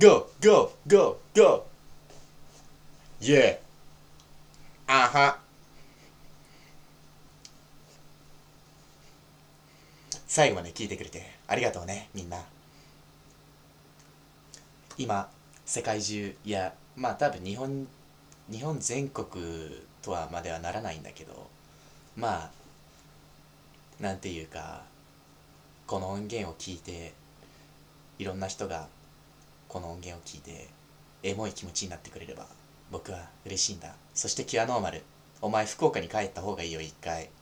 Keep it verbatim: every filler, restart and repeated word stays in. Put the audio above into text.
ゴーゴーゴーゴーイエーあは最後まで聞いてくれてありがとうねみんな。今世界中、いやまあ多分日本日本全国とはまではならないんだけど、まあなんていうか、この音源を聞いていろんな人がこの音源を聞いてエモい気持ちになってくれれば僕は嬉しいんだ。そしてキュアノーマル、お前福岡に帰った方がいいよ一回。